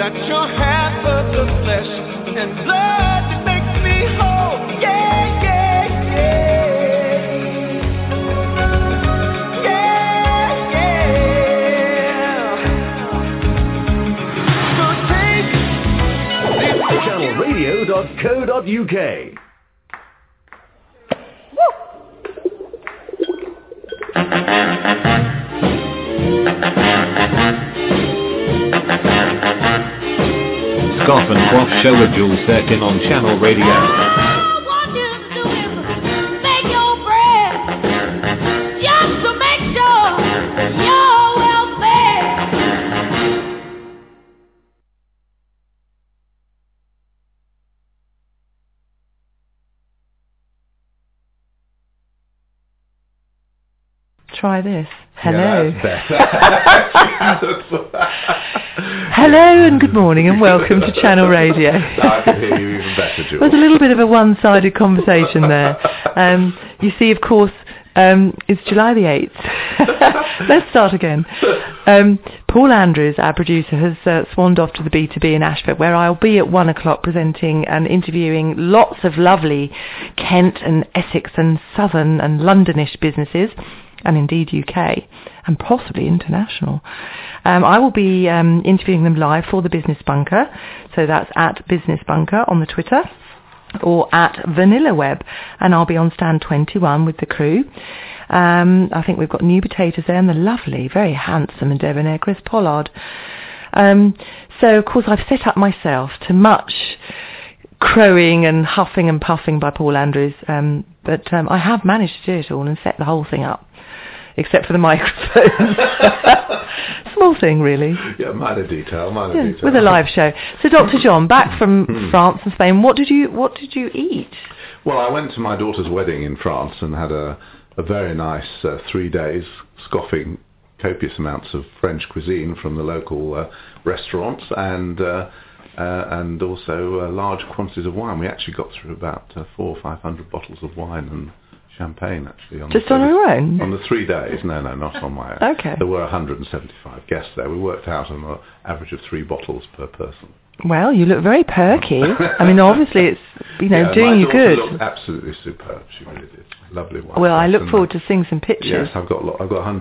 that you're half of the flesh and blood that makes me whole. Yeah, yeah, yeah. Yeah, yeah. So take channelradio.co.uk. Scoff and Quaff Show with Jules Sirkin on Channel Radio. All I want you to do is make your bread, just to make sure you're well fed. Try this. Hello. Yeah, that's better. Hello and good morning and welcome to Channel Radio. I can hear you even better, Jules. There's a little bit of a one-sided conversation there. You see, of course, it's July the 8th. Let's start again. Paul Andrews, our producer, has swanned off to the B2B in Ashford, where I'll be at 1 o'clock presenting and interviewing lots of lovely Kent and Essex and Southern and Londonish businesses, and indeed UK, and possibly international. I will be interviewing them live for the Business Bunker, so that's at Business Bunker on the Twitter, or at Vanilla Web, and I'll be on stand 21 with the crew. I think we've got new potatoes there, and the lovely, very handsome and debonair Chris Pollard. So, of course, I've set up myself to much crowing and huffing and puffing by Paul Andrews, but I have managed to do it all and set the whole thing up, except for the microphones. Small thing, really. Yeah, minor detail. With a live show. So, Dr. John, back from France and Spain, what did you eat? Well, I went to my daughter's wedding in France and had a very nice 3 days, scoffing copious amounts of French cuisine from the local restaurants, and also large quantities of wine. We actually got through about 400 or 500 bottles of wine and champagne, actually. Just on your own? On the 3 days. No, not on my own. Okay. There were 175 guests there. We worked out on an average of 3 bottles per person. Well, you look very perky. I mean, obviously it's, doing you good. My daughter looked absolutely superb. She really did. Lovely wine. Well, I look forward to seeing some pictures. Yes, I've got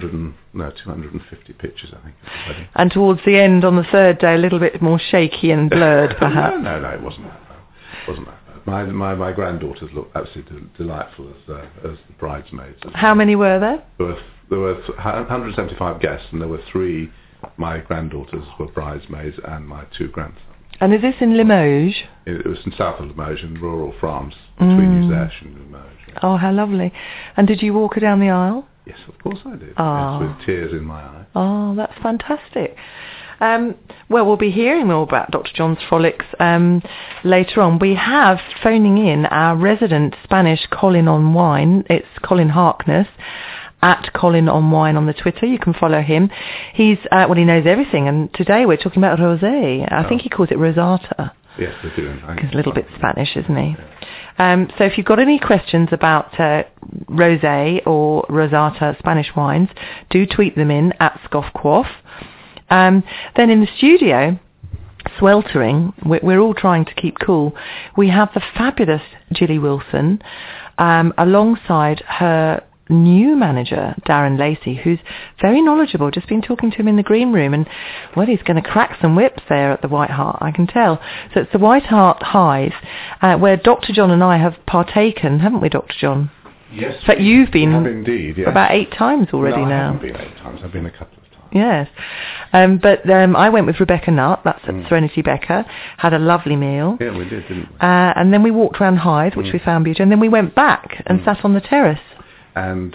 250 pictures, I think. And towards the end, on the third day, a little bit more shaky and blurred, perhaps. No, it wasn't that bad. My granddaughters looked absolutely delightful as the bridesmaids. How many were there? There were 175 guests, and there were 3. My granddaughters were bridesmaids, and my 2 grandsons. And is this in Limoges? It was in south of Limoges, in rural France, between Uzès and Limoges. Yeah. Oh, how lovely. And did you walk her down the aisle? Yes, of course I did. Oh. Yes, with tears in my eyes. Oh, that's fantastic. Well, we'll be hearing more about Dr. John's frolics later on. We have phoning in our resident Spanish Colin on Wine. It's Colin Harkness, at Colin on Wine on the Twitter. You can follow him. He's he knows everything, and today we're talking about rosé. I think he calls it rosata. Yes, they do. He's a little bit Spanish, isn't he? Yeah. So if you've got any questions about rosé or rosata Spanish wines, do tweet them in at scoffquaff. Then in the studio, sweltering, we're all trying to keep cool, we have the fabulous Gilly Wilson alongside her new manager, Darren Lacey, who's very knowledgeable. Just been talking to him in the green room, and he's going to crack some whips there at the White Hart, I can tell. So it's the White Hart Hive, where Dr. John and I have partaken, haven't we, Dr. John? Yes. But you've been indeed, yes. About 8 times already now. I haven't been 8 times, I've been a couple of times. Yes. But I went with Rebecca Nutt, that's at Serenity Becker, had a lovely meal. Yeah, we did, didn't we? And then we walked around Hythe, which we found beautiful, and then we went back and sat on the terrace. And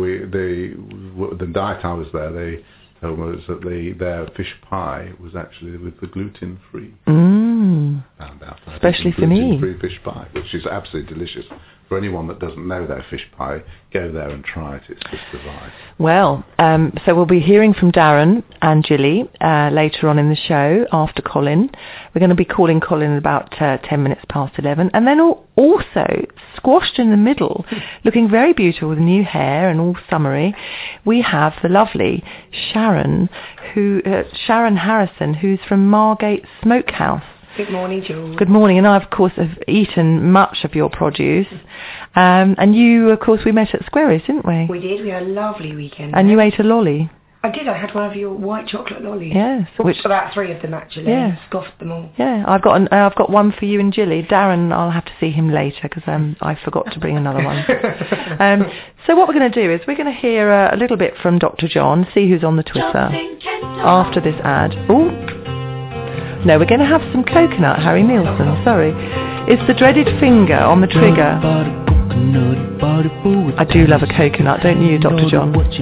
the night I was there, they told me that their fish pie was actually with the gluten-free. found out. Especially for me. Gluten-free fish pie, which is absolutely delicious. For anyone that doesn't know their fish pie, go there and try it. It's just divine. Well, so we'll be hearing from Darren and Gilly later on in the show after Colin. We're going to be calling Colin at about 10 minutes past 11. And then also, squashed in the middle, looking very beautiful with new hair and all summery, we have the lovely Sharon Harrison, who's from Margate Smokehouse. Good morning, Jules. Good morning, and I, of course, have eaten much of your produce. And you, of course, we met at Squareys, didn't we? We did. We had a lovely weekend. And you ate a lolly. I did. I had one of your white chocolate lollies. Yes. About 3 of them, actually. Yes. Scoffed them all. Yeah, I've got one for you and Gilly. Darren, I'll have to see him later because I forgot to bring another one. So what we're going to do is we're going to hear a little bit from Dr. John, see who's on the Twitter after this ad. Ooh. No, we're going to have some coconut, Harry Nilsson, sorry. It's the dreaded finger on the trigger. I do love a coconut, don't you, Dr. John? She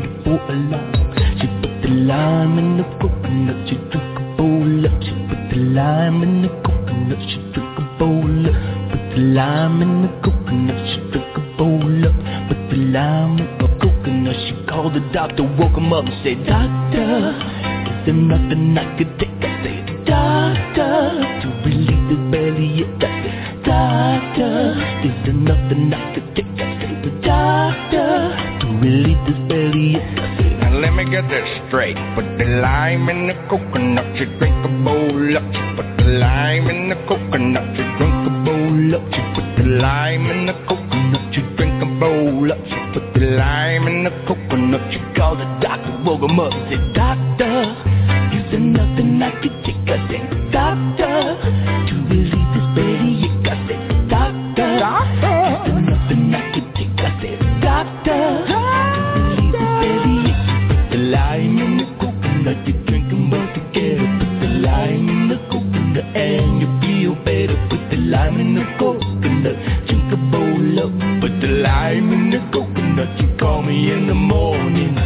put the lime in the coconut, she drink a bowl up. She put the lime in the coconut, she drink a bowl up. Put the lime in the coconut, she drink a bowl up. Put the lime in the coconut, she called the doctor, woke him up and said, Doctor, is there nothing I could take? I said, Doctor, to relieve this bellyache. I said, Doctor, is there nothing I could take? I said, Doctor, to relieve this bellyache. I said, now let me get this straight. Put the lime in the coconut, she drink a bowl up. She put the lime in the coconut, she drink a bowl up. She put the lime in the coconut, she drink a bowl up. She put the lime in the coconut, she called the doctor, woke him up and said, Doctor, is there nothing I could take? I said, Doctor, to relieve this bellyache. I said, Doctor, is there nothing I could take? I said, Doctor, to relieve this bellyache. Put the lime in the coconut, you drink them both together. Put the lime in the coconut and you feel better. Put the lime in the coconut, drink a bowl up. Put the lime in the coconut, you call me in the morning.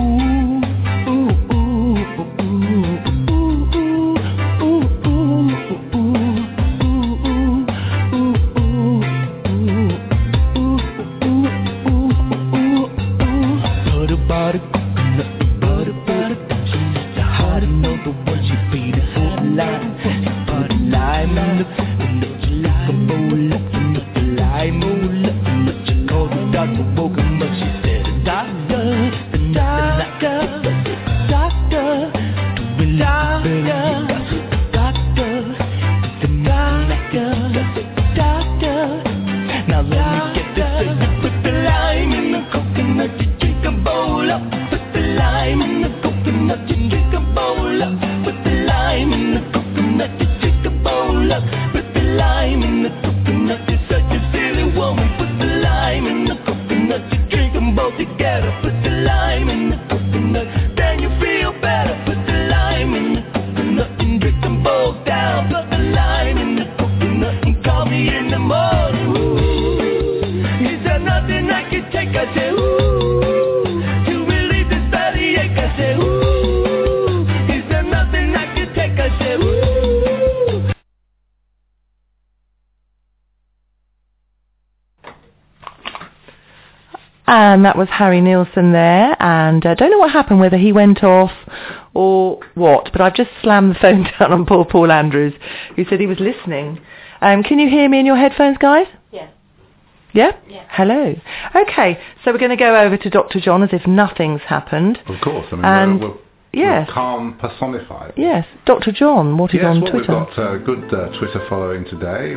And that was Harry Nilsson there, and I don't know what happened, whether he went off or what, but I've just slammed the phone down on poor Paul Andrews, who said he was listening. Can you hear me in your headphones, guys? Yeah. Yeah? Yeah. Hello. Okay, so we're going to go over to Dr. John as if nothing's happened. Of course, I mean, yes. we're calm personified. Yes. Dr. John, what is on Twitter? We've got good Twitter following today.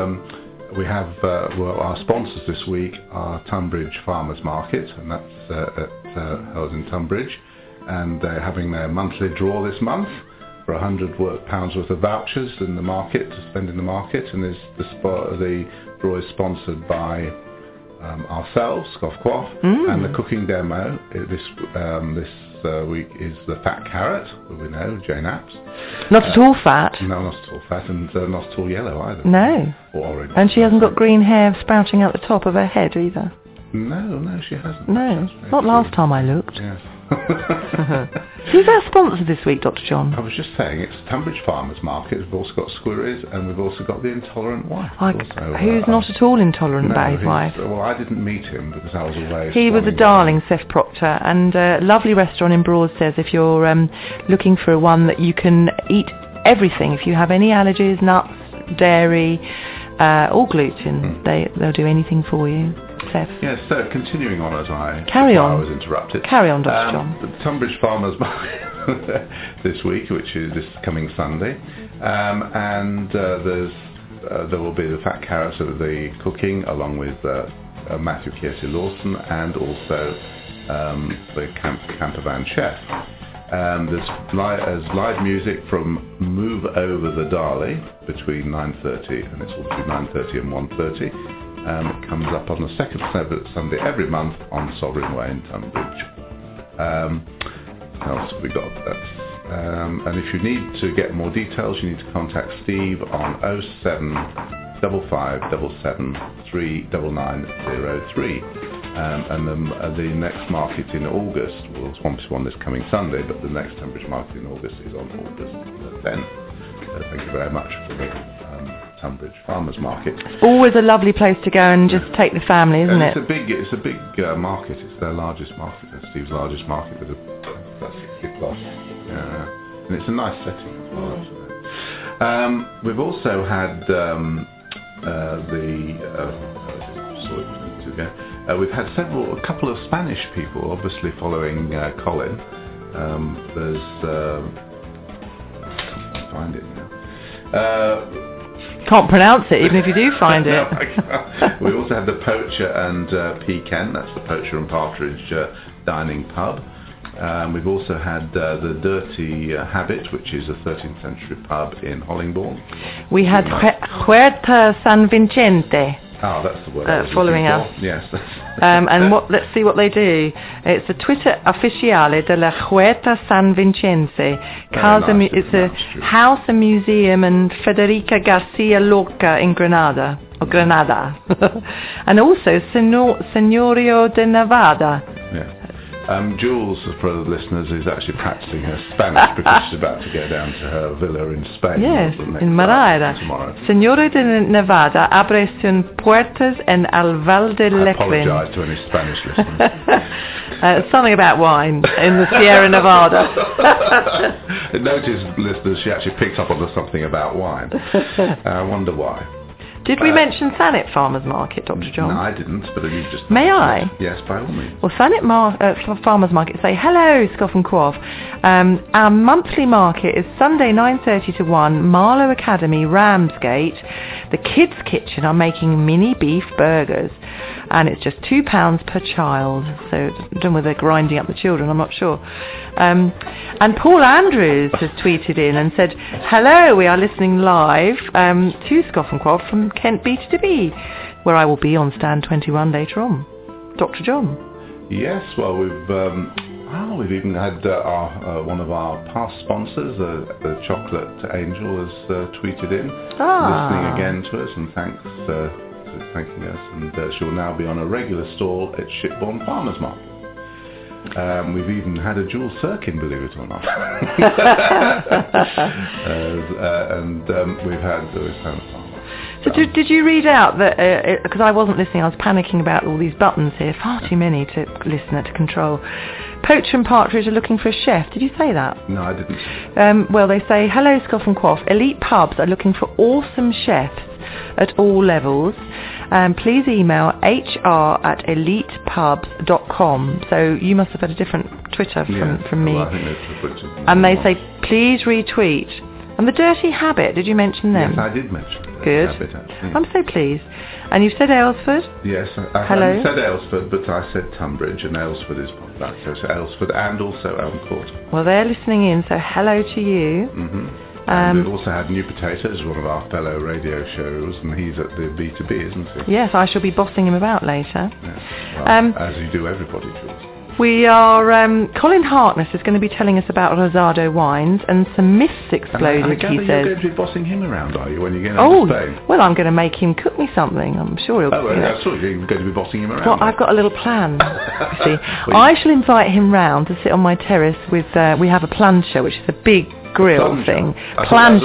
We have our sponsors this week are Tunbridge Farmers Market, and that's held in Tunbridge, and they're having their monthly draw this month for £100 worth of vouchers in the market to spend in the market, and the draw is sponsored by ourselves, Scoff Quaff, and the cooking demo this week is the Fat Carrot, who we know, Jane Apps. Not at all fat. No, not at all fat, and not at all yellow either. No. Or orange. And she hasn't got green hair sprouting out the top of her head either. No, she hasn't. No, not last time I looked. Yes. Who's our sponsor this week, Dr. John? I was just saying, it's Tunbridge Farmers Market. We've also got Squirries, and we've also got the Intolerant Wife. Who's not at all intolerant about his wife? Well, I didn't meet him because I was away. He was a darling, Seth Proctor, and a lovely restaurant in Broadstairs if you're looking for one that you can eat everything. If you have any allergies, nuts, dairy, or gluten, they'll do anything for you. Seth. Yes, so continuing on as I was interrupted. Carry on, Dr. John. The Tunbridge Farmers Market this week, which is this coming Sunday, and there will be the Fat Carrots of the cooking, along with Matthew Kirsty Lawson, and also the Campervan Chef. There's live music from Move Over the Dali between 9:30, and it's all between 9:30 and 1:30. It comes up on the second Sunday every month on Sovereign Way in Tunbridge. What else have we got? And if you need to get more details, you need to contact Steve on 07577739903. And the next market in August, well, Swamp's one this coming Sunday, but the next Tunbridge market in August is on August 10th. Thank you very much for the Tunbridge Farmers Market. Always a lovely place to go and just take the family, isn't it? It's a big market. It's their largest market. It's Steve's largest market with about 60 plus. And it's a nice setting as well. We've also had we've had a couple of Spanish people, obviously following Colin. There's I can't find it now. Can't pronounce it, even if you do find it. We also had the Poacher and Pecan. That's the Poacher and Partridge dining pub. We've also had the Dirty Habit, which is a 13th century pub in Hollingbourne. We had Huerta San Vicente. Oh, that's the word. Following us. Yes. And let's see what they do. It's the Twitter Ufficiale de la Huerta San Vicente. It's a house and museum in Federica Garcia Lorca in Granada. And also Senorio de Nevada. Yeah. Jules, for the listeners, is actually practicing her Spanish because she's about to go down to her villa in Spain. Yes, in Madeira. Tomorrow. Señora de Nevada abre sus puertas en el Val de Lechlin. I apologise to any Spanish listeners. Something about wine in the Sierra Nevada. Notice, listeners, she actually picked up on something about wine. I wonder why. Did we mention Thanet Farmers Market, Dr. John? No, I didn't, but you just... May I? Yes, by all means. Well, Thanet Farmers Market say, hello, Scoff and Quaff. Our monthly market is Sunday 9:30 to 1, Marlow Academy, Ramsgate. The Kids Kitchen are making mini beef burgers, and it's just £2 per child. So, I don't know whether they're grinding up the children, I'm not sure. And Paul Andrews has tweeted in and said, hello, we are listening live to Scoff and Quaff from Kent B2B, where I will be on stand 21 later on. Dr. John. Yes, well, we've even had one of our past sponsors, the Chocolate Angel, has tweeted in, listening again to us, and thanking us, and she'll now be on a regular stall at Shipbourne Farmers Market. We've even had a Jules Sirkin, believe it or not. We've had So did you read out that, because I wasn't listening, I was panicking about all these buttons here, far too many to control. Poacher and Partridge are looking for a chef. Did you say that? No, I didn't. Well, they say, hello, Scoff and Quaff. Elite pubs are looking for awesome chefs at all levels. Please email hr@elitepubs.com. So you must have had a different Twitter from me. Well, I think there's and they say, please retweet. And the Dirty Habit, did you mention them? Yes, I did mention the Good. Habit, actually. I'm so pleased. And you said Aylesford? Yes, I said Aylesford, but I said Tunbridge, and Aylesford is that. So Aylesford and also Elm Court. Well, they're listening in, so hello to you. Mm-hmm. And we've also had New Potatoes, one of our fellow radio shows, and he's at the B2B, isn't he? Yes, I shall be bossing him about later. Yes. Well, as you do everybody, Jules. We are, Colin Hartness is going to be telling us about Rosado wines and some myths exploded, I gather he you're says. going to be bossing him around, are you, when you get over to Spain? Well, I'm going to make him cook me something. I'm sure he'll... I thought you were going to be bossing him around. Well, I've got a little plan, you see. I shall invite him round to sit on my terrace with... we have a plancha, which is a big grill thing. A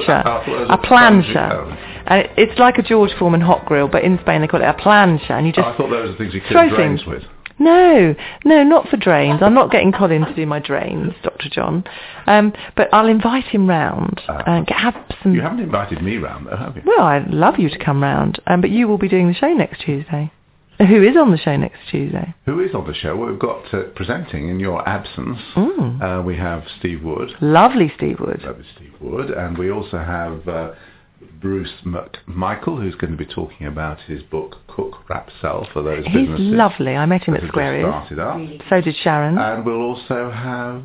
plancha. And it's like a George Foreman hot grill, but in Spain they call it a plancha. And you just I thought those were things you throw could drains things with. No, not for drains. I'm not getting Colin to do my drains, Dr. John. But I'll invite him round and have some... You haven't invited me round, though, have you? Well, I'd love you to come round, but you will be doing the show next Tuesday. Who is on the show next Tuesday? Who is on the show? Well, we've got presenting in your absence. We have Steve Wood. Lovely Steve Wood. Lovely Steve Wood. And we also have Bruce McMichael, who's going to be talking about his book, Cook, Wrap, Sell, for those businesses. He's lovely. I met him at Square Ears. Started up. So did Sharon. And we'll also have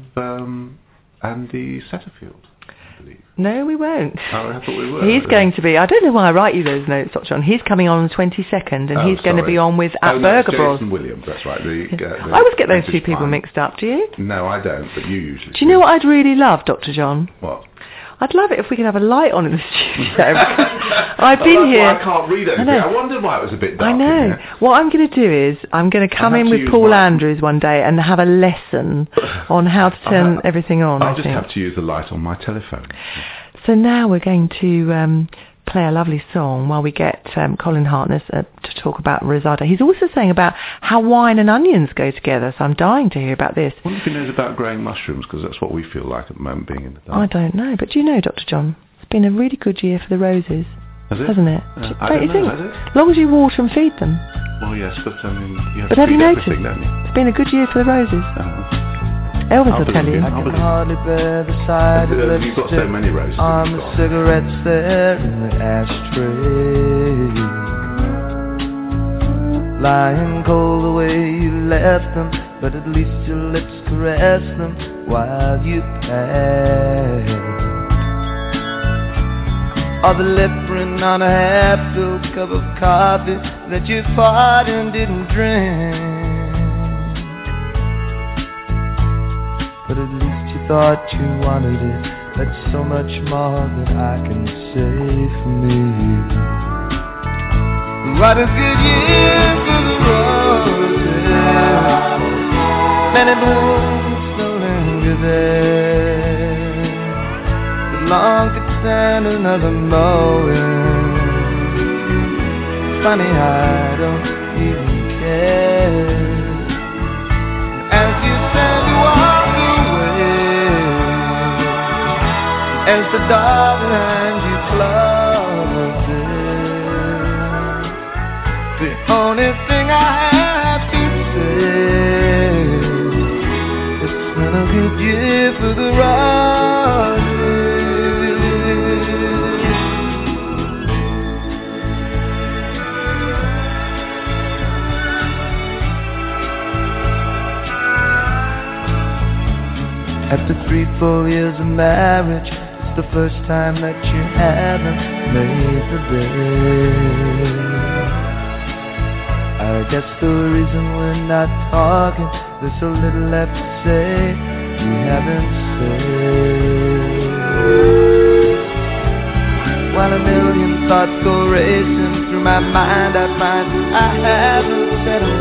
Andy Setterfield, I believe. No, we won't. Oh, I thought we were. He's going to be... I don't know why I write you those notes, Dr. John. He's coming on the 22nd, and he's going to be on with Burger Bros. Jason Williams, that's right. I always get those two people mixed up, do you? No, I don't, but you usually do. You know what I'd really love, Dr. John? What? I'd love it if we could have a light on in the studio. I've been here. I can't read anything. I wondered why it was a bit dark. I know. In here. What I'm going to do is I'm going to come in with Paul Andrews one day and have a lesson on how to turn everything on. I'll just have to use the light on my telephone. So now we're going to play a lovely song while we get Colin Hartness to talk about Rosado. He's also saying about how wine and onions go together, so I'm dying to hear about this. I wonder if he knows about growing mushrooms, because that's what we feel like at the moment, being in the dark. I don't know, but do you know, Dr. John, it's been a really good year for the roses, hasn't it? Don't you think? As long as you water and feed them. Well, yes, but I mean, you have but to have feed you noticed? everything, don't you? It's been a good year for the roses. Elvis will tell you. I can hardly bear the sight of You've got so many roses. On the cigarettes there in the ashtray, lying cold the way you left them, but at least your lips caress them while you pass. Or the lip print on a half-filled cup of coffee that you fought and didn't drink. But at least you thought you wanted it. That's so much more that I can say for me. What a good year for the roses. Many blooms still linger there. The lawn could stand another mowing. Funny, I don't even care. As you stand to walk as the door behind you closes, the only thing I have to say, it's been a good year for the roses. After 3-4 years of marriage, the first time that you haven't made the bed. I guess the reason we're not talking, there's so little left to say we haven't said. While a million thoughts go racing through my mind, I find I haven't said a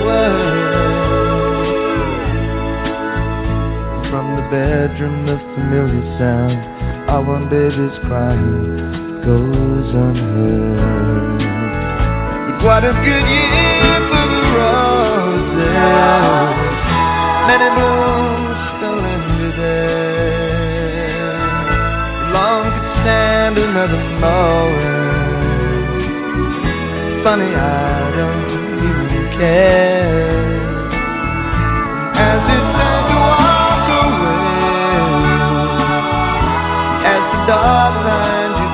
word. From the bedroom, the familiar sound, our one baby's crying goes unheard. But what a good year for the roses. Many blooms still linger there. Long could stand another mowing. Funny, I don't even care. As you turn to walk away, door behind you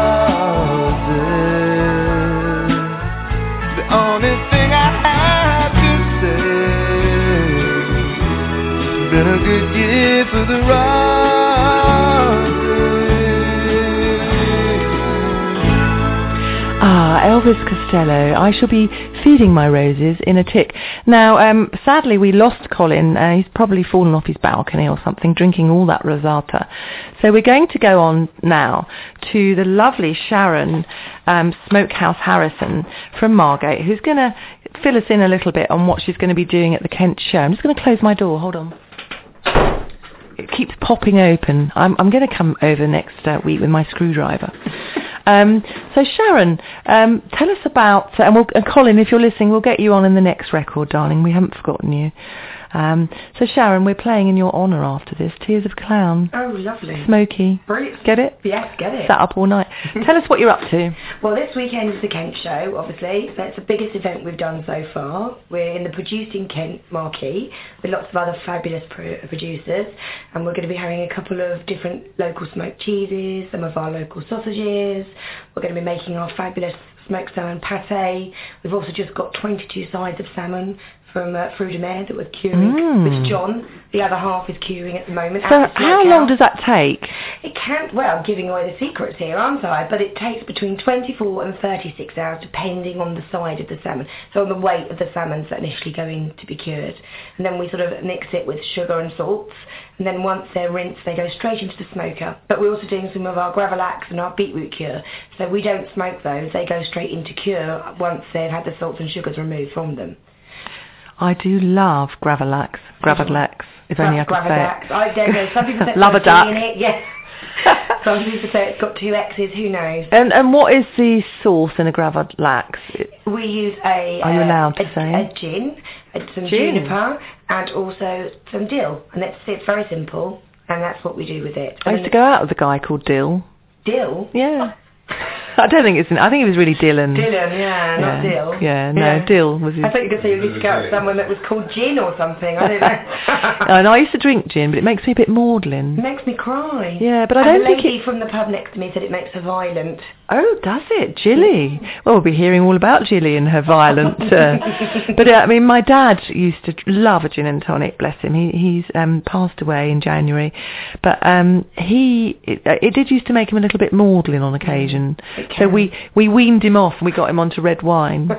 closes, the only thing I have to say, it's been a good year for the roses. Elvis Costello. I shall be feeding my roses in a tick. Now, sadly, we lost Colin. He's probably fallen off his balcony or something, drinking all that rosata. So we're going to go on now to the lovely Sharon Smokehouse Harrison from Margate, who's going to fill us in a little bit on what she's going to be doing at the Kent show. I'm just going to close my door. Hold on. It keeps popping open. I'm going to come over next week with my screwdriver. So Sharon, tell us about, and Colin, if you're listening, we'll get you on in the next record, darling. We haven't forgotten you. So Sharon, we're playing in your honour after this, Tears of a Clown. Oh, lovely. Smoky. Brilliant. Get it? Yes, get it. Sat up all night. Tell us what you're up to. Well, this weekend is the Kent show, obviously. That's the biggest event we've done so far. We're in the Producing Kent marquee with lots of other fabulous producers, and we're going to be having a couple of different local smoked cheeses, some of our local sausages. We're going to be making our fabulous smoked salmon pate. We've also just got 22 sides of salmon from Fruit de Mer that we're curing, which John, the other half, is curing at the moment. So how long does that take? It can't, well, I'm giving away the secrets here, aren't I? But it takes between 24 and 36 hours, depending on the side of the salmon. So on the weight of the salmons that initially go in to be cured. And then we sort of mix it with sugar and salts. And then once they're rinsed, they go straight into the smoker. But we're also doing some of our Gravlax and our beetroot cure. So we don't smoke those. They go straight into cure once they've had the salts and sugars removed from them. I do love Gravlax, if only I could say it. I don't know. Some people say love a duck. in it. Yes. Some people say it's got 2 X's. Who knows? And what is the sauce in a Gravlax? We use a gin, some juniper, and also some dill. And it's very simple. And that's what we do with it. I used to go out with a guy called Dill. Dill? Yeah. I don't think it's. I think it was really Dylan. Dylan, not Dill. Yeah, no, Dill was his. I thought you could say you used to go out with someone that was called Gin or something. I don't know. No, I used to drink gin, but it makes me a bit maudlin. It makes me cry. Yeah, but I don't think the lady from the pub next to me said it makes her violent. Oh, does it? Jilly. Well, we'll be hearing all about Jilly and her violent. But I mean, my dad used to love a gin and tonic. Bless him. He's passed away in January, but it did used to make him a little bit maudlin on occasion. So we weaned him off and we got him onto red wine.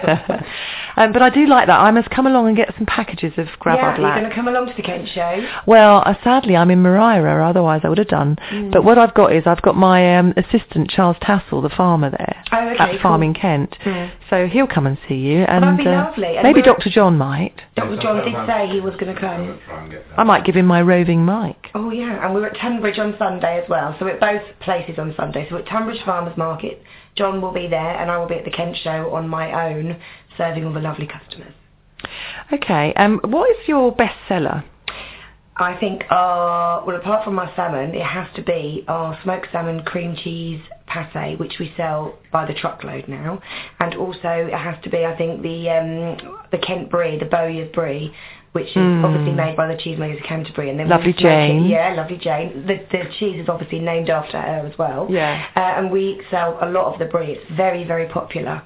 But I do like that. I must come along and get some packages of Gravlax. Yeah, you're going to come along to the Kent show? Well, sadly, I'm in Maria, otherwise I would have done. But what I've got is I've got my assistant, Charles Tassel, the farmer there, at Farming Kent. So he'll come and see you. And that'd be lovely. And maybe Dr. John might. Dr. John did say he was going to come. I might give him my roving mic. Oh, yeah. And we're at Tunbridge on Sunday as well. So we're at both places on Sunday. So we're at Tunbridge Farmers Market. John will be there and I will be at the Kent show on my own, serving all the lovely customers. Okay. What is your bestseller? I think, well, apart from our salmon, it has to be our smoked salmon cream cheese pate, which we sell by the truckload now. And also it has to be, I think, the Kent Brie, the Bowyer's Brie, which is obviously made by the cheesemakers of Canterbury. And then Lovely Jane. Lovely Jane. The cheese is obviously named after her as well. Yeah. And we sell a lot of the Brie. It's very, very popular.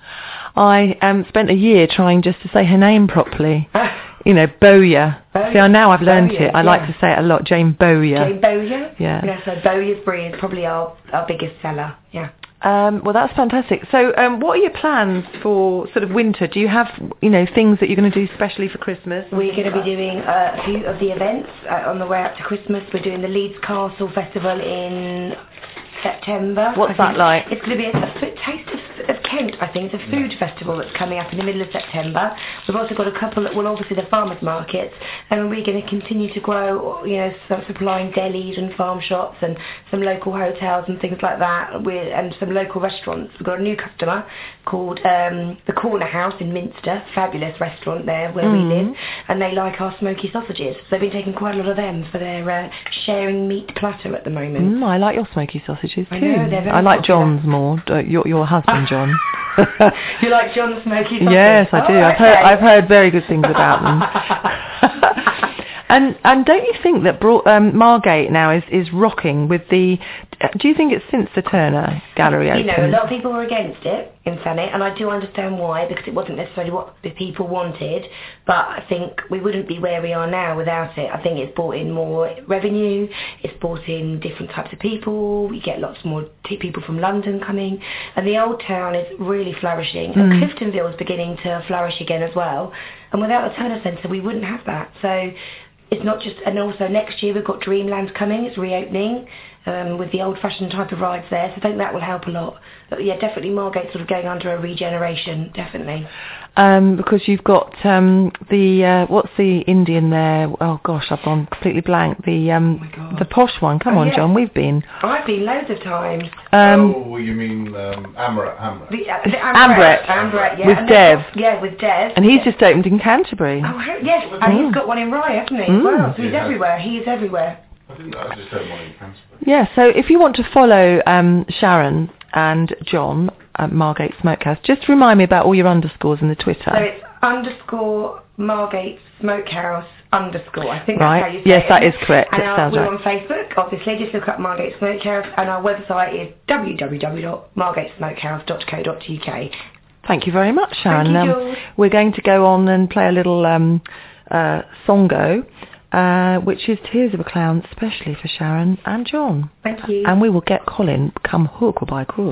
I spent a year trying just to say her name properly. You know, Bowyer. See, now I've learned it. I like to say it a lot. Jane Bowyer. Jane Bowyer? Yeah. So Bowyer's Brie is probably our biggest seller. Yeah. Well, that's fantastic. So, what are your plans for sort of winter? Do you have, things that you're going to do specially for Christmas? We're going to be doing a few of the events on the way up to Christmas. We're doing the Leeds Castle Festival in September. What's that like? It's going to be a taste of Kent, I think. It's a food festival that's coming up in the middle of September. We've also got a couple that will obviously the farmers markets, and we're going to continue to grow, supplying delis and farm shops and some local hotels and things like that, and some local restaurants. We've got a new customer called the Corner House in Minster, fabulous restaurant there where we live, and they like our smoky sausages. So they've been taking quite a lot of them for their sharing meat platter at the moment. I like your smoky sausages too. I know, they're very I like popular. John's more. Your husband, John. You like John's smoky sausage? Yes, I do. I've heard very good things about them. And don't you think that Margate now is rocking with the do you think it's since the Turner Gallery opened? You know, a lot of people were against it in Thanet, and I do understand why, because it wasn't necessarily what the people wanted, but I think we wouldn't be where we are now without it. I think it's brought in more revenue, it's brought in different types of people, we get lots more people from London coming, and the old town is really flourishing, and Cliftonville is beginning to flourish again as well, and without the Turner Centre we wouldn't have that. So it's not just, and also next year we've got Dreamland coming, it's reopening, with the old-fashioned type of rides there, so I think that will help a lot. But yeah, definitely Margate sort of going under a regeneration, definitely. Because you've got the what's the Indian there? Oh gosh, I've gone completely blank. The posh one. Come on, John, we've been. I've been loads of times. You mean Amrit? The Amrit, yeah. With Dev. Yeah, with Dev. And he's just opened in Canterbury. Oh, yes, and he's got one in Rye, hasn't he? Wow, so he's everywhere. He is everywhere. I just said one in Canterbury. Yeah, so if you want to follow Sharon and John at Margate Smokehouse, just remind me about all your underscores in the Twitter. So it's _Margate Smokehouse _ I think right. That's how you say yes, it. That is correct. And we're right. on Facebook, obviously. Just look up Margate Smokehouse, and our website is www.margatesmokehouse.co.uk. Thank you very much, Sharon. Thank you, Jules. We're going to go on and play a little songo, which is Tears of a Clown, especially for Sharon and John. Thank you. And we will get Colin come hook or by crook.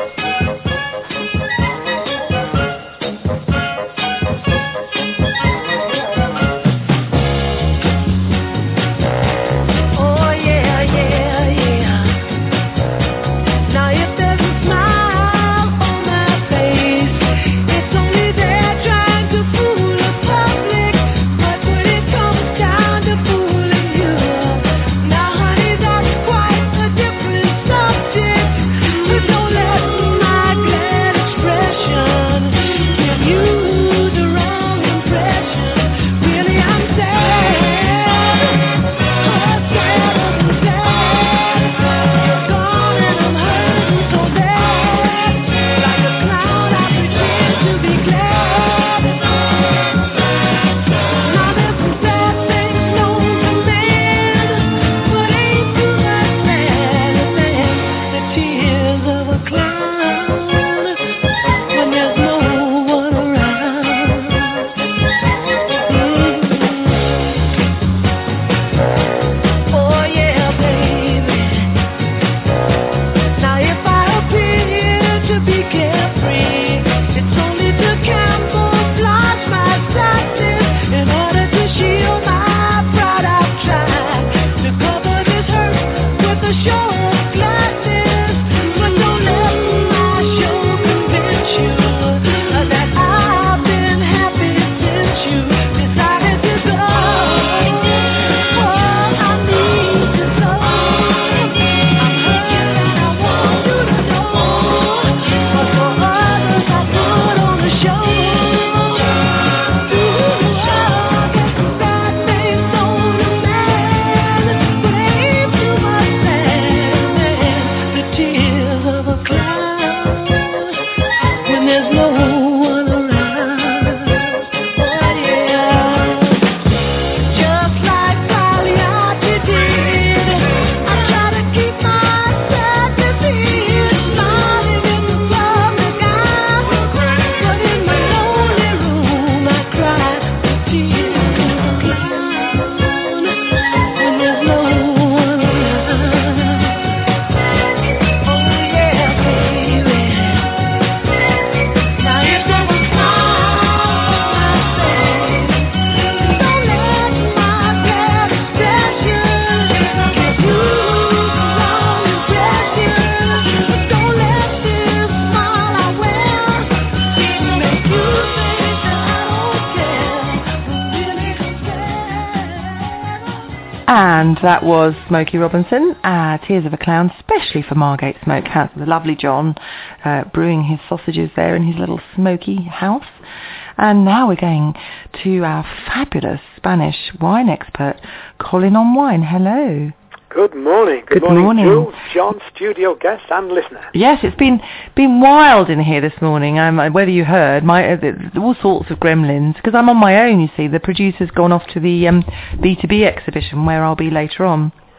And that was Smokey Robinson, Tears of a Clown, especially for Margate Smokehouse. The lovely John brewing his sausages there in his little smoky house. And now we're going to our fabulous Spanish wine expert, Colin on Wine. Hello. Good morning. Good morning, Jules, John, studio guest and listener. Yes, it's been wild in here this morning. Whether you heard, all sorts of gremlins, because I'm on my own, you see. The producer's gone off to the B2B exhibition where I'll be later on.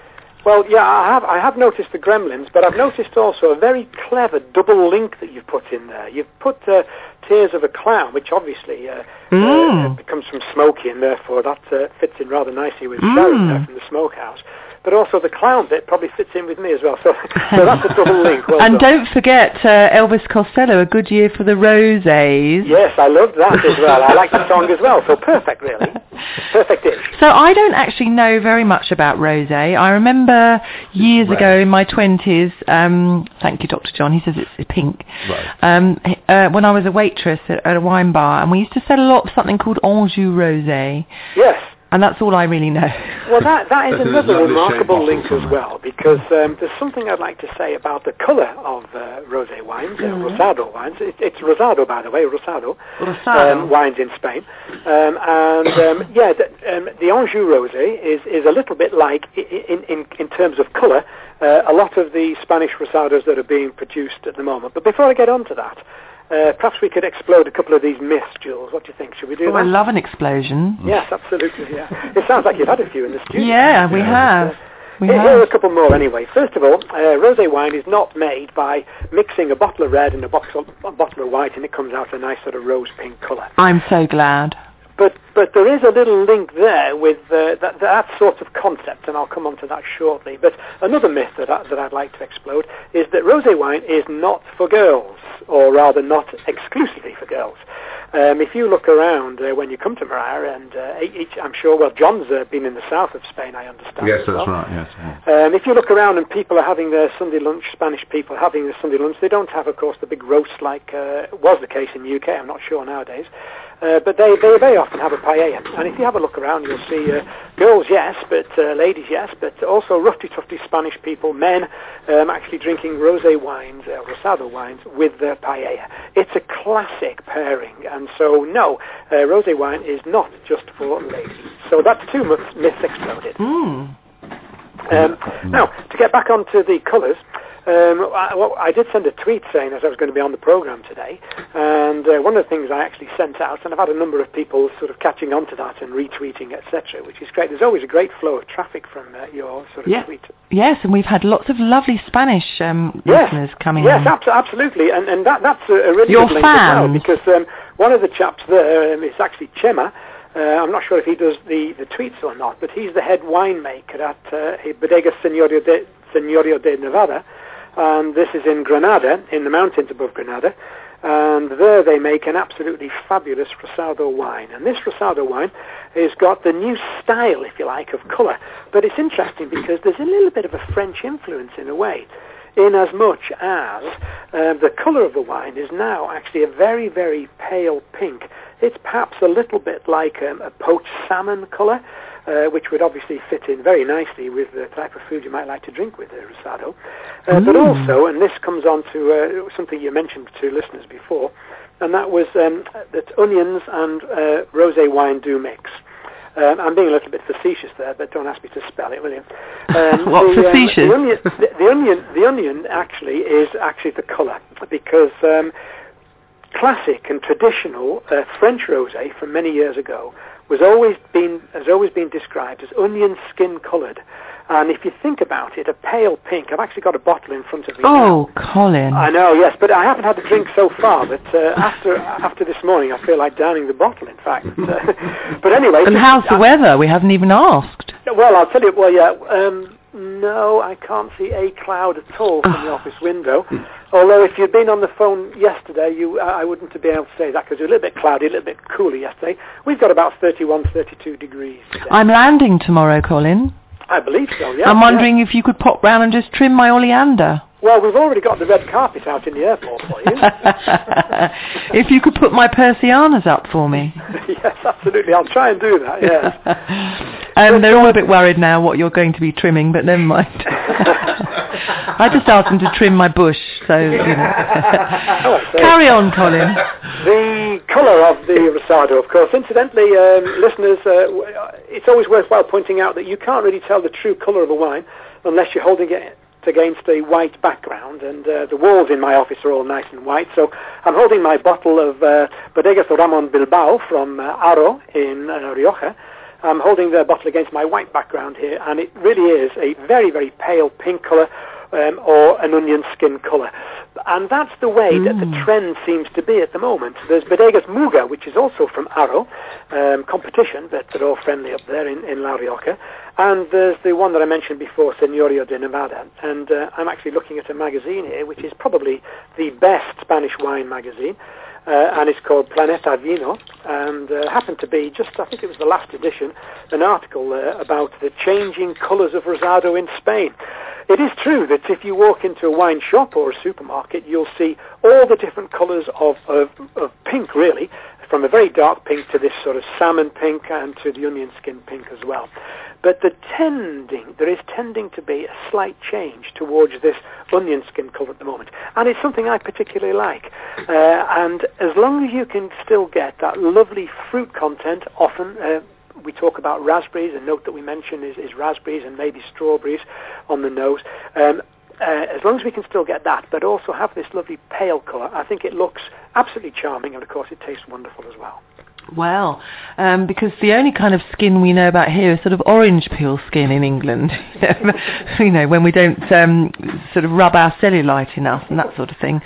Well, yeah, I have noticed the gremlins, but I've noticed also a very clever double link that you've put in there. You've put Tears of a Clown, which obviously comes from Smokey, and therefore that fits in rather nicely with Sharon there from the Smokehouse. But also the clown bit probably fits in with me as well. So that's a double link. Well and done. don't forget Elvis Costello, A Good Year for the Roses. Yes, I loved that as well. I like the song as well. So perfect, really. Perfect-ish. So I don't actually know very much about rosé. I remember years ago in my 20s, thank you, Dr. John, he says it's pink, when I was a waitress at a wine bar, and we used to sell a lot of something called Anjou Rosé. Yes. And that's all I really know. Well, that is another remarkable link as well, because there's something I'd like to say about the colour of rosé wines, Rosado wines. It's Rosado, by the way, Rosado. Wines in Spain. The Anjou Rosé is a little bit like, in terms of colour, a lot of the Spanish Rosados that are being produced at the moment. But before I get on to that, perhaps we could explode a couple of these myths, Jules. What do you think? Should we do that? I love an explosion. Yes, absolutely, yeah. It sounds like you've had a few in the studio. Yeah, we have. Here are a couple more anyway. First of all, rosé wine is not made by mixing a bottle of red and a bottle of white and it comes out a nice sort of rose pink colour. I'm so glad. But there is a little link there with that sort of concept, and I'll come on to that shortly. But another myth that I'd like to explode is that rosé wine is not for girls, or rather not exclusively for girls. If you look around when you come to Maria, and I'm sure, well, John's been in the south of Spain, I understand. Yes, that's right, yes. If you look around and people are having their Sunday lunch, Spanish people having their Sunday lunch, they don't have, of course, the big roast like was the case in the UK, I'm not sure nowadays. But they very often have a paella. And if you have a look around, you'll see girls, yes, but ladies, yes, but also roughy-tufty Spanish people, men, actually drinking rosé wines, rosado wines, with their paella. It's a classic pairing, and so, no, rosé wine is not just for ladies. So that's two myths exploded. Now, to get back onto the colours, I did send a tweet saying that I was going to be on the programme today, and one of the things I actually sent out, and I've had a number of people sort of catching on to that and retweeting, etc., which is great. There's always a great flow of traffic from your sort of tweet. Yes, and we've had lots of lovely Spanish listeners coming in. Yes, absolutely, and that's a really your good link as well, because one of the chaps there is actually Chema. I'm not sure if he does the tweets or not, but he's the head winemaker at Bodegas Señorio de Nevada, and this is in Granada, in the mountains above Granada, and there they make an absolutely fabulous Rosado wine. And this Rosado wine has got the new style, if you like, of colour, but it's interesting because there's a little bit of a French influence in a way, in as much as the colour of the wine is now actually a very, very pale pink. It's perhaps a little bit like a poached salmon colour, which would obviously fit in very nicely with the type of food you might like to drink with a Rosado. But also, and this comes on to something you mentioned to listeners before, and that was that onions and rosé wine do mix. I'm being a little bit facetious there, but don't ask me to spell it, will you? Facetious? The onion actually is actually the colour, because classic and traditional French rosé from many years ago has always been described as onion skin coloured. And if you think about it, a pale pink. I've actually got a bottle in front of me. Oh, Colin! I know, yes, but I haven't had a drink so far. But after this morning, I feel like downing the bottle. In fact, but anyway. And how's the weather? We haven't even asked. Well, I'll tell you. Well, yeah. No, I can't see a cloud at all from the office window. Although if you'd been on the phone yesterday, I wouldn't have been able to say that, because it was a little bit cloudy, a little bit cooler yesterday. We've got about 31, 32 degrees today. I'm landing tomorrow, Colin. I believe so, yeah. I'm wondering if you could pop round and just trim my oleander. Well, we've already got the red carpet out in the airport for you. If you could put my Persianas up for me. Yes, absolutely. I'll try and do that, yes. They're all a bit worried now what you're going to be trimming, but never mind. I just asked them to trim my bush, so, you know. Carry on, Colin. The colour of the Rosado, of course. Incidentally, listeners, it's always worthwhile pointing out that you can't really tell the true colour of a wine unless you're holding it against a white background, and the walls in my office are all nice and white, so I'm holding my bottle of Bodegas Ramon Bilbao from Aro in Rioja, I'm holding the bottle against my white background here, and it really is a very, very pale pink colour, or an onion skin colour. And that's the way that the trend seems to be at the moment. There's Bodegas Muga, which is also from Aro, competition, but they're all friendly up there in La Rioja. And there's the one that I mentioned before, Señorio de Nevada. And I'm actually looking at a magazine here, which is probably the best Spanish wine magazine. And it's called Planeta Vino, and happened to be, just I think it was the last edition, an article about the changing colours of Rosado in Spain. It is true that if you walk into a wine shop or a supermarket, you'll see all the different colours of pink, really, from a very dark pink to this sort of salmon pink and to the onion skin pink as well. But there is tending to be a slight change towards this onion skin colour at the moment. And it's something I particularly like. And as long as you can still get that lovely fruit content, often we talk about raspberries, a note that we mention is raspberries and maybe strawberries on the nose. As long as we can still get that, but also have this lovely pale colour, I think it looks absolutely charming, and of course it tastes wonderful as well. Well, because the only kind of skin we know about here is sort of orange peel skin in England, you know, when we don't sort of rub our cellulite enough and that sort of thing.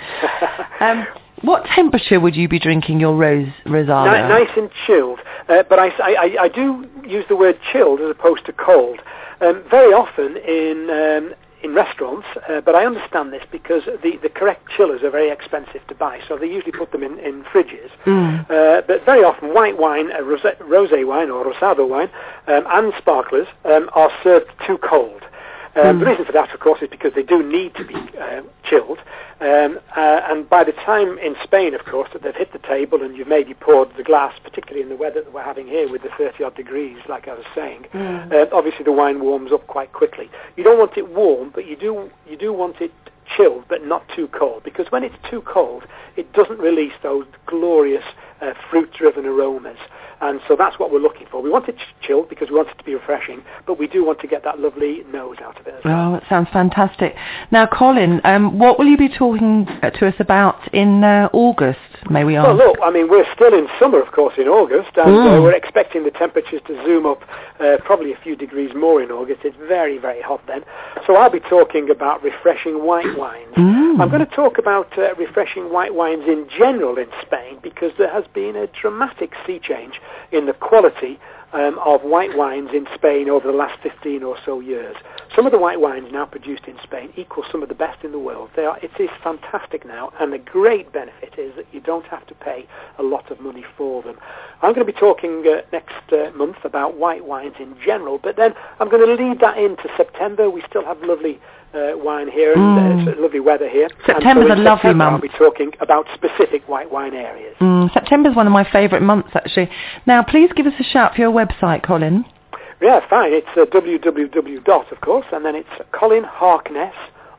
What temperature would you be drinking your Rosado? Nice and chilled, but I do use the word chilled as opposed to cold. Very often in restaurants, but I understand this because the correct chillers are very expensive to buy, so they usually put them in fridges. But very often white wine, rosé wine or Rosado wine, and sparklers are served too cold. The reason for that, of course, is because they do need to be chilled. And by the time in Spain, of course, that they've hit the table and you've maybe poured the glass, particularly in the weather that we're having here with the 30-odd degrees, like I was saying, obviously the wine warms up quite quickly. You don't want it warm, but you do want it chilled, but not too cold, because when it's too cold, it doesn't release those glorious fruit-driven aromas. And so that's what we're looking for. We want it chilled because we want it to be refreshing, but we do want to get that lovely nose out of it as well. Oh, that sounds fantastic. Now, Colin, what will you be talking to us about in August, may we ask? Well, look, I mean, we're still in summer, of course, in August, and we're expecting the temperatures to zoom up probably a few degrees more in August. It's very, very hot then. So I'll be talking about refreshing white wines. I'm going to talk about refreshing white wines in general in Spain, because there has been a dramatic sea change in the quality of white wines in Spain over the last 15 or so years. Some of the white wines now produced in Spain equal some of the best in the world. It is fantastic now, and the great benefit is that you don't have to pay a lot of money for them. I'm going to be talking next month about white wines in general, but then I'm going to lead that into September. We still have lovely wine here, and it's lovely weather here. September's a lovely month. I'll be talking about specific white wine areas. September's one of my fawfavourite months, actually. Now, please give us a shout for your website, Colin. Yeah, fine. It's www. of course, and then it's Colin Harkness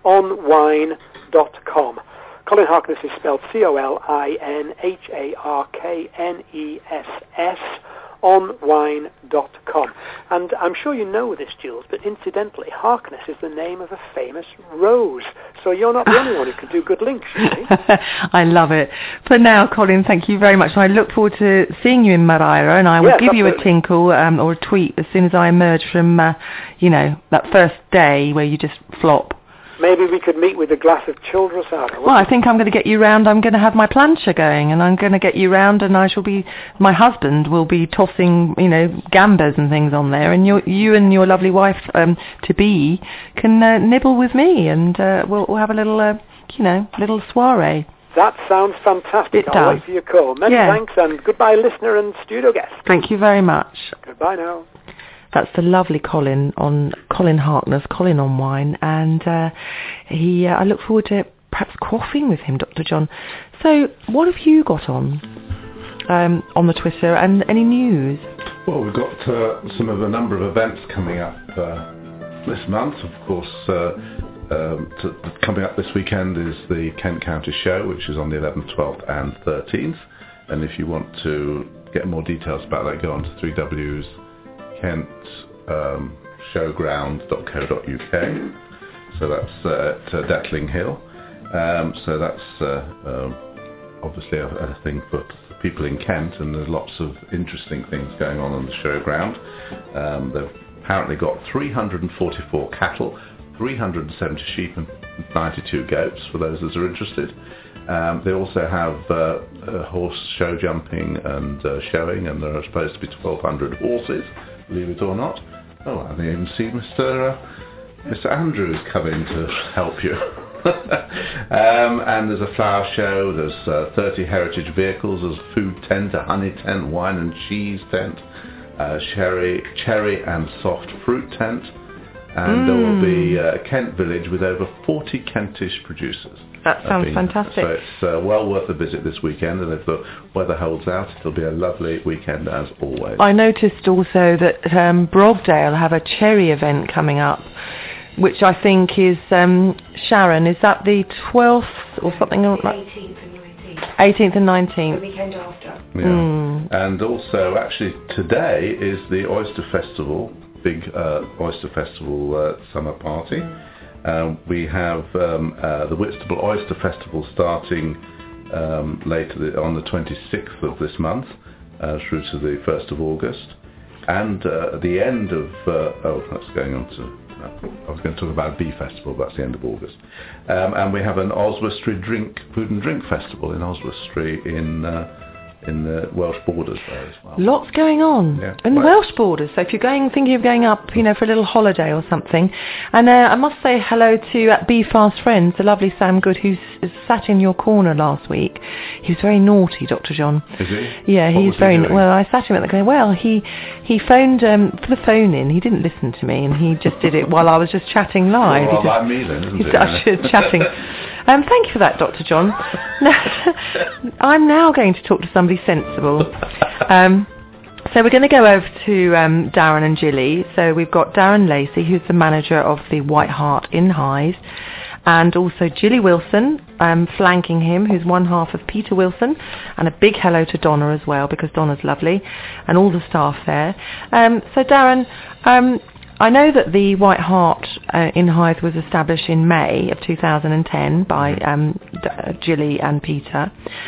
onwine.com. Colin Harkness is spelled COLINHARKNESS onwine.com. And I'm sure you know this, Jules, but incidentally, Harkness is the name of a famous rose. So you're not the only one who can do good links, you see. I love it. For now, Colin, thank you very much. I look forward to seeing you in Madeira, and I will give you a tinkle or a tweet as soon as I emerge from, that first day where you just flop. Maybe we could meet with a glass of chilled Rosado. Well, I think I'm going to get you round. I'm going to have my plancha going, and I'm going to get you round, and my husband will be tossing, gambas and things on there, and you and your lovely wife to be can nibble with me, and we'll have a little, little soiree. That sounds fantastic. I'll wait for your call. Many thanks, and goodbye, listener and studio guest. Thank you very much. Goodbye now. That's the lovely Colin Harkness, Colin on Wine, and I look forward to perhaps quaffing with him, Dr. John. So, what have you got on the Twitter, and any news? Well, we've got a number of events coming up this month. Of course, coming up this weekend is the Kent County Show, which is on the 11th, 12th and 13th. And if you want to get more details about that, go on to 3W's KentShowground.co.uk. So that's at Detling Hill. So that's obviously a thing for people in Kent, and there's lots of interesting things going on the showground. They've apparently got 344 cattle, 370 sheep and 92 goats, for those that are interested. They also have horse show jumping and showing, and there are supposed to be 1,200 horses, believe it or not. Oh, I think even see Mr. Andrews coming to help you. And there's a flower show, there's 30 heritage vehicles, there's a food tent, a honey tent, wine and cheese tent, cherry and soft fruit tent, and there will be a Kent village with over 40 Kentish producers. That sounds fantastic. So it's well worth a visit this weekend, and if the weather holds out, it'll be a lovely weekend as always. I noticed also that Brogdale have a cherry event coming up, which I think is, Sharon, is that the 12th or something like that? 18th and 19th. 18th and 19th. The weekend after. Yeah. And also, actually, today is the Oyster Festival, big Oyster Festival summer party. We have the Whitstable Oyster Festival starting later on the 26th of this month through to the 1st of August. And at the end of... that's going on to... I was going to talk about a bee festival, but that's the end of August. And we have an Oswestry food and drink festival in Oswestry in the Welsh borders there as well. Lots going on in the Welsh borders. So if you're thinking of going up, for a little holiday or something. And I must say hello to Bee Fast Friends, the lovely Sam Good, who sat in your corner last week. He was very naughty, Dr. John. Is he? Yeah, he's very well. I sat him at the going. Well, he phoned for the phone in. He didn't listen to me, and he just did it while I was just chatting live. Well, like me then, isn't he started chatting. Thank you for that, Dr. John. Now, I'm now going to talk to somebody sensible. So we're going to go over to Darren and Gilly. So we've got Darren Lacey, who's the manager of the White Hart in Hythe, and also Gilly Wilson flanking him, who's one half of Peter Wilson, and a big hello to Donna as well, because Donna's lovely, and all the staff there. So Darren, I know that the White Hart in Hythe was established in May of 2010 by Gilly and Peter,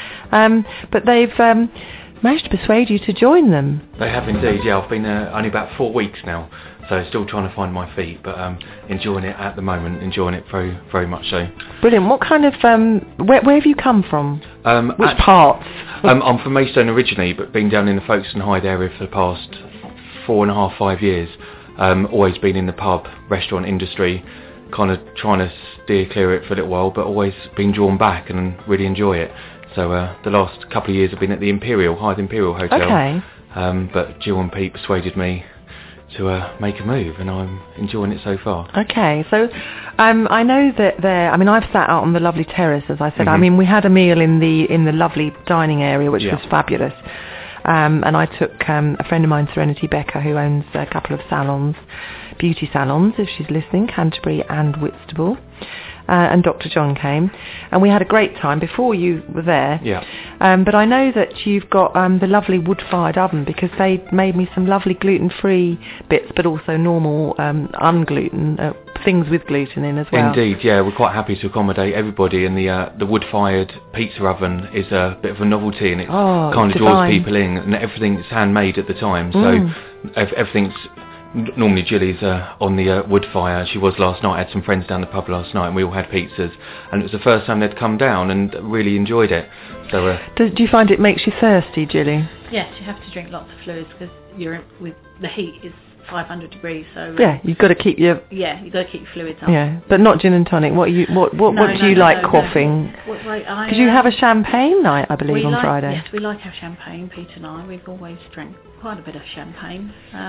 but they've managed to persuade you to join them. They have indeed, yeah. I've been only about 4 weeks now, so still trying to find my feet, but enjoying it at the moment, enjoying it very, very much so. Brilliant. What kind of, where have you come from? Which parts? I'm from Maidstone originally, but been down in the Folkestone Hythe area for the past 4.5, 5 years. Always been in the pub, restaurant industry, kind of trying to steer clear of it for a little while, but always been drawn back and really enjoy it. So the last couple of years I've been at the Hythe Imperial Hotel. Okay. But Jill and Pete persuaded me to make a move, and I'm enjoying it so far. Okay, so I know that I've sat out on the lovely terrace, as I said. Mm-hmm. We had a meal in the lovely dining area, which was fabulous. And I took a friend of mine, Serenity Becker, who owns a couple of salons, beauty salons, if she's listening, Canterbury and Whitstable. And Dr. John came, and we had a great time before you were there. Yeah. But I know that you've got the lovely wood-fired oven, because they made me some lovely gluten-free bits, but also normal ungluten things with gluten in as well. Indeed, yeah. We're quite happy to accommodate everybody, and the wood-fired pizza oven is a bit of a novelty, and it kind of draws people in, and everything's handmade at the time, so everything's... Normally Gilly's on the wood fire. She was last night. I had some friends down the pub last night, and we all had pizzas, and it was the first time they'd come down and really enjoyed it. So do you find it makes you thirsty, Gilly? Yes, you have to drink lots of fluids, because the heat is 500 degrees. So you've got to keep your you've got to keep your fluids up. Yeah, but not gin and tonic. What do you like quaffing? Because you have a champagne night, I believe, on Friday. Yes, we like our champagne, Pete and I. We've always drank quite a bit of champagne.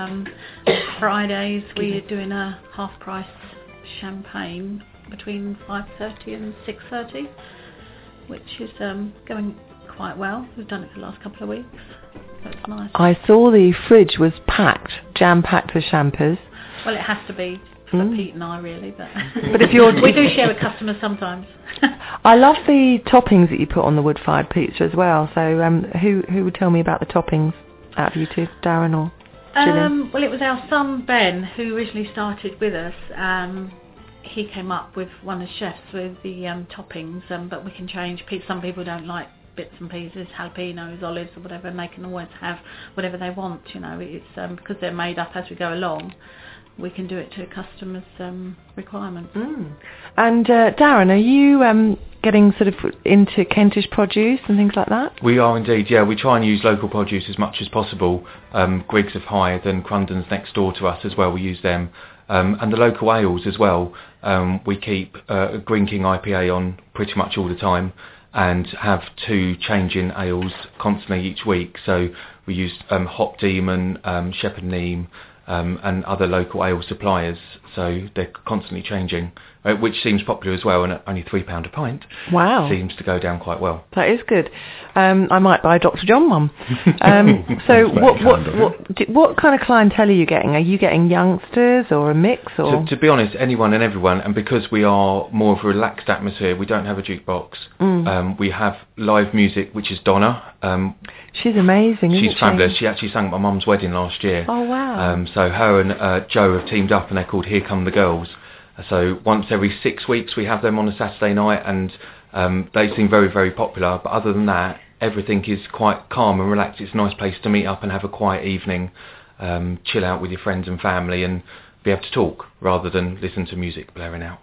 Fridays we're doing a half-price champagne between 5:30 and 6:30, which is going quite well. We've done it for the last couple of weeks. That's nice. I saw the fridge was packed, jam-packed with champers. Well, it has to be for Pete and I, really, but if we do share with customers sometimes. I love the toppings that you put on the wood-fired pizza as well. So who would tell me about the toppings out of you two, Darren or Gillian? Well, it was our son Ben who originally started with us. He came up with one of the chefs with the toppings, but we can change. Some people don't like bits and pieces, jalapenos, olives or whatever, and they can always have whatever they want, you know. It's because they're made up as we go along, we can do it to customers' requirements. And Darren, are you getting sort of into Kentish produce and things like that? We are indeed, yeah. We try and use local produce as much as possible. Griggs of Hythe and Crundon's next door to us as well, we use them. And the local ales as well. We keep Green King IPA on pretty much all the time and have 2 changing ales constantly each week. So we use Hop Demon, Shepherd Neame, and other local ale suppliers, so they're constantly changing, which seems popular as well, and at only £3 a pint. Wow. Seems to go down quite well. That is good. I might buy Dr. John one. So what kind of clientele are you getting? Are you getting youngsters or a mix? Or? To be honest, anyone and everyone, and because we are more of a relaxed atmosphere, we don't have a jukebox. We have live music, which is Donna. She's amazing, isn't she? She's fabulous. She actually sang at my mum's wedding last year. Oh, wow. So her and Joe have teamed up and they're called Here Come the Girls. So once every 6 weeks we have them on a Saturday night, and they seem very, very popular. But other than that, everything is quite calm and relaxed. It's a nice place to meet up and have a quiet evening, chill out with your friends and family and be able to talk rather than listen to music blaring out.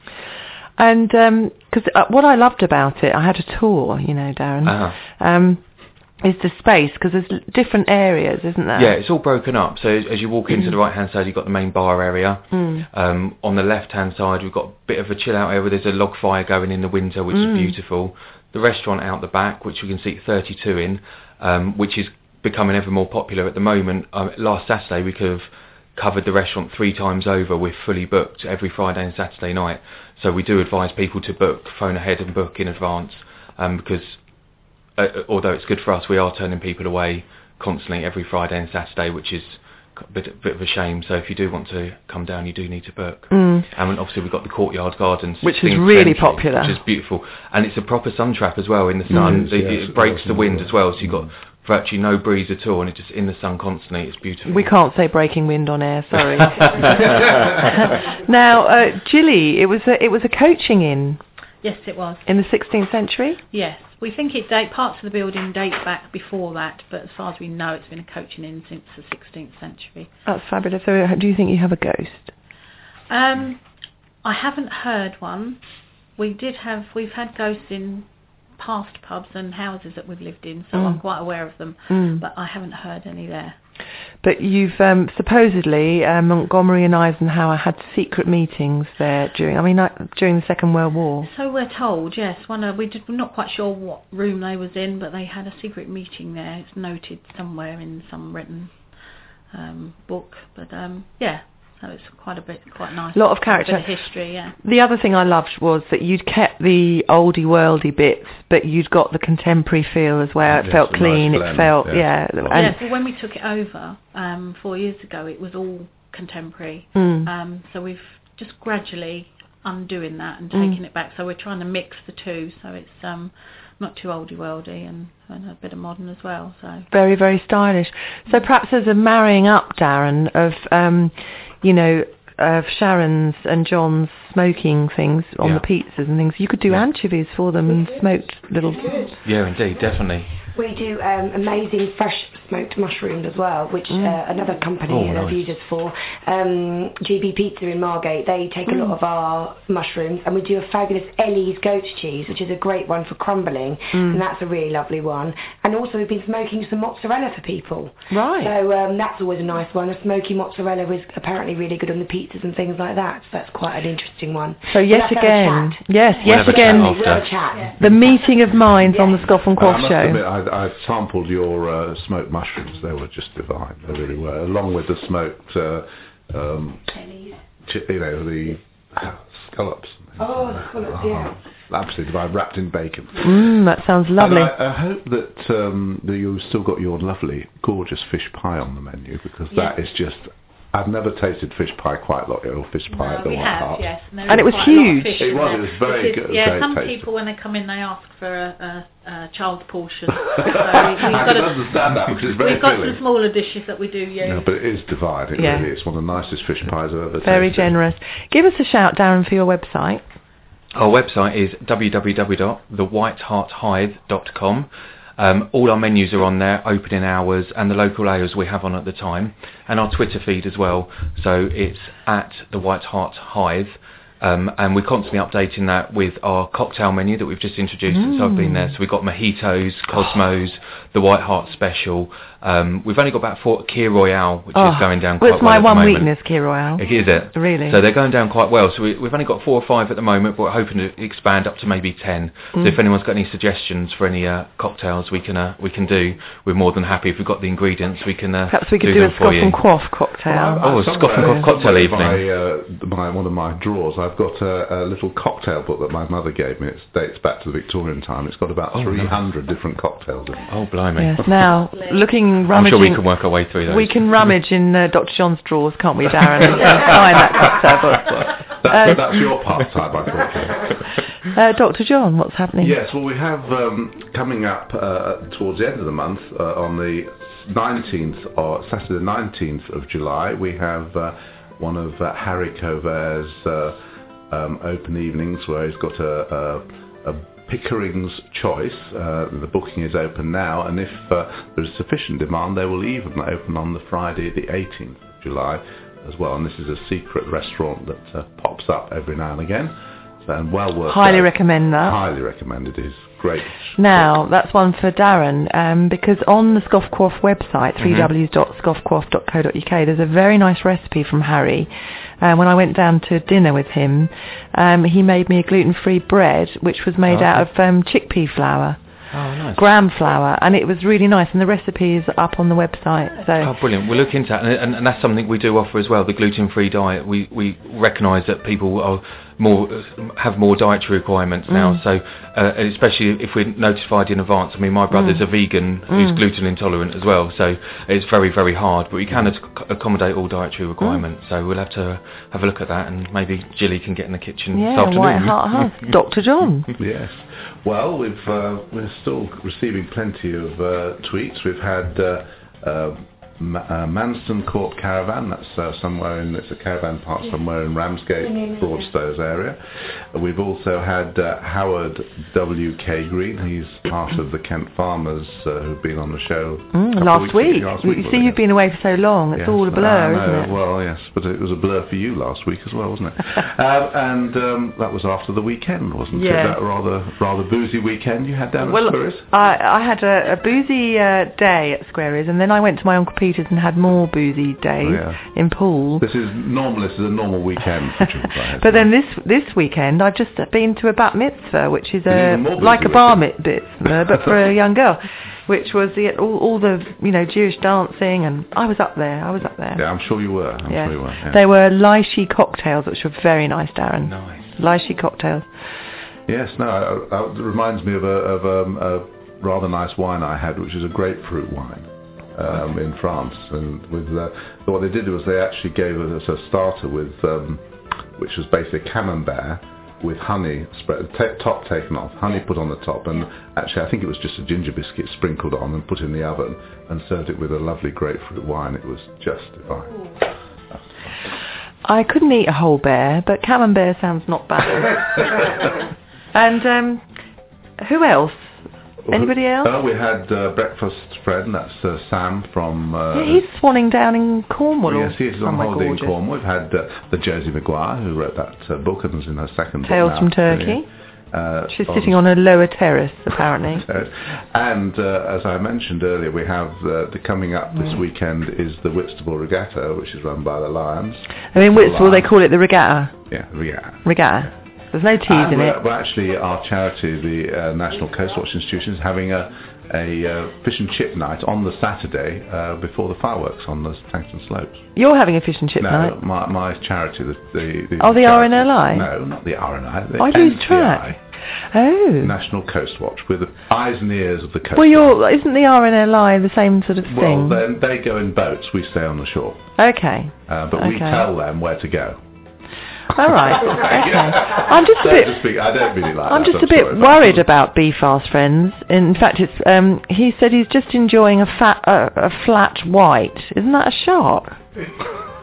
And because what I loved about it, I had a tour, you know, Darren, is the space, because there's different areas, isn't there? Yeah, it's all broken up. So as you walk into the right-hand side, you've got the main bar area. On the left-hand side, we've got a bit of a chill-out area where there's a log fire going in the winter, which is beautiful. The restaurant out the back, which we can seat 32 in, which is becoming ever more popular at the moment. Last Saturday, we could have covered the restaurant 3 times over. We're fully booked every Friday and Saturday night. So we do advise people to book, phone ahead and book in advance, because although it's good for us, we are turning people away constantly every Friday and Saturday, which is a bit of a shame. So if you do want to come down, you do need to book. And obviously we've got the Courtyard Gardens, which is really popular, which is beautiful, and it's a proper sun trap as well in the sun. It breaks the wind as well, so you've got virtually no breeze at all, and it's just in the sun constantly. It's beautiful. We can't say breaking wind on air, sorry. Now, Gilly, it was a coaching inn. Yes, it was. In the 16th century? Yes. We think parts of the building date back before that, but as far as we know, it's been a coaching inn since the 16th century. That's fabulous. So do you think you have a ghost? I haven't heard one. We've had ghosts in past pubs and houses that we've lived in, so I'm quite aware of them, but I haven't heard any there. But you've supposedly Montgomery and Eisenhower had secret meetings there during the Second World War. So we're told, yes. We're not quite sure what room they was in, but they had a secret meeting there. It's noted somewhere in some written book. But yeah, so it's quite nice. A lot of character. A bit of history, yeah. The other thing I loved was that you'd kept the oldie worldy bits, but you'd got the contemporary feel as well. It felt clean. Nice blend, it felt well, when we took it over 4 years ago, it was all contemporary. So we've just gradually undoing that and taking it back. So we're trying to mix the two, so it's not too oldie worldy and a bit of modern as well. So very, very stylish. So perhaps there's a marrying up, Darren, of of Sharon's and John's smoking things on the pizzas and things. You could do anchovies for them and smoked little... Yeah, indeed, definitely. We do amazing fresh smoked mushrooms as well, which another company have used us for. GB Pizza in Margate, they take a lot of our mushrooms, and we do a fabulous Ellie's goat cheese, which is a great one for crumbling, and that's a really lovely one. And also we've been smoking some mozzarella for people. Right. So that's always a nice one. A smoky mozzarella is apparently really good on the pizzas and things like that, so that's quite an interesting one. So yet again, the meeting of minds on the Scoff and Quaff show. Admit, I sampled your smoked mushrooms. They were just divine. They really were. Along with the smoked, the scallops. Oh, the scallops, yeah. Absolutely divine, wrapped in bacon. That sounds lovely. And I hope that you've still got your lovely, gorgeous fish pie on the menu, because that is just... I've never tasted fish pie quite like your fish pie at the White Hart. Yes. And it was huge. It was very good. Yeah, very some tasty. people when they come in, they ask for a child's portion. I can understand that, because it's very We've got filling. some smaller dishes that we do use. No, but it is divine. It really is one of the nicest fish pies I've ever tasted. Very generous. Give us a shout, Darren, for your website. Our website is www.thewhiteharthive.com. All our menus are on there, opening hours, and the local ales we have on at the time, and our Twitter feed as well. So it's at the White Hart Hive. And we're constantly updating that with our cocktail menu that we've just introduced since I've been there. So we've got mojitos, Cosmos, the White Hart Special. We've only got about 4 Kir Royale, which is going down quite well. It's my one weakness, Kir Royale. Is it? Really? So they're going down quite well. So we've only got 4 or 5 at the moment, but we're hoping to expand up to maybe 10. So if anyone's got any suggestions for any cocktails we can do, we're more than happy. If we've got the ingredients, we can perhaps we could do a Scoff and Quaff cocktail. A Scoff and Quaff cocktail evening. One of my drawers, I've got a little cocktail book that my mother gave me. It dates back to the Victorian time. It's got about 300 different cocktails in it. Oh, blimey. Yes, now, rummaging... I'm sure we can work our way through those. We can rummage in Dr. John's drawers, can't we, Darren, and find that cocktail book. That's your pastime, I thought. Dr. John, what's happening? Yes, well, we have coming up towards the end of the month, on the 19th, or Saturday the 19th of July, we have one of Harry Covert's open evenings where he's got a Pickering's Choice. The booking is open now, and if there is sufficient demand, they will even open on the Friday the 18th of July as well. And this is a secret restaurant that pops up every now and again. And well worth Highly recommend that. Highly recommend it. Is great. Now, that's one for Darren, because on the Scoff Quaff website, www.scoffquaff.co.uk, there's a very nice recipe from Harry. When I went down to dinner with him, he made me a gluten-free bread, which was made out of chickpea flour. Oh, nice. Gram flour, and it was really nice, and the recipe is up on the website. So. Oh, brilliant. We'll look into that, and that's something we do offer as well, the gluten-free diet. We recognise that people have more dietary requirements now, so especially if we're notified in advance. I mean, my brother's a vegan who's gluten intolerant as well, so it's very, very hard, but we can accommodate all dietary requirements, so we'll have to have a look at that, and maybe Jilly can get in the kitchen this afternoon. White Hart. Dr. John. Yes. Well, we're still receiving plenty of tweets. We've had Manston Court Caravan, that's somewhere in, it's a caravan park somewhere in Ramsgate, Broadstairs area. We've also had Howard W.K. Green, he's part of the Kent Farmers who've been on the show last week. You see, you've been away for so long, it's all a blur, isn't it? Well, yes, but it was a blur for you last week as well, wasn't it? And that was after the weekend, wasn't it? That rather boozy weekend you had down at Squares? I had a boozy day at Squares, and then I went to my Uncle Peter's and had more boozy days in Poole. This is a normal weekend for July. But then this weekend I've just been to a bat mitzvah, which is like a bar mitzvah, but for a young girl, which was all the Jewish dancing, and I was up there. Yeah, I'm sure you were. Yeah. They were lychee cocktails, which were very nice, Darren. Nice. Lychee cocktails. Yes, it reminds me of a rather nice wine I had, which is a grapefruit wine. In France, and with what they did was they actually gave us a starter with, which was basically camembert with honey spread, top taken off, honey put on the top, and actually I think it was just a ginger biscuit sprinkled on and put in the oven, and served it with a lovely grapefruit wine. It was just divine. I couldn't eat a whole bear, but camembert sounds not bad. And who else? Anybody else? We had breakfast friend, that's Sam from... he's swanning down in Cornwall. Yes, he is on holiday in Cornwall. We've had the Josie Maguire, who wrote that book and is in her second book Tales now. from Turkey. She's sitting on a lower terrace, apparently. And as I mentioned earlier, we have coming up this weekend is the Whitstable Regatta, which is run by the Lions. I mean, Whitstable, they call it the Regatta. Yeah, Regatta. There's no T's in it. Well, actually, our charity, the National Coastwatch Institution, is having a fish and chip night on the Saturday before the fireworks on the Tangton Slopes. You're having a fish and chip night? No, my charity. The RNLI? No, not the RNLI. The I lose track. Oh. National Coastwatch, with the eyes and ears of the coast. Well, isn't the RNLI the same sort of thing? Well, then they go in boats, we stay on the shore. Okay. But we tell them where to go. All right. Okay. I'm just a bit. I don't really like I'm just a bit worried about Beefast Friends. In fact, it's. He said he's just enjoying a flat white. Isn't that a shark?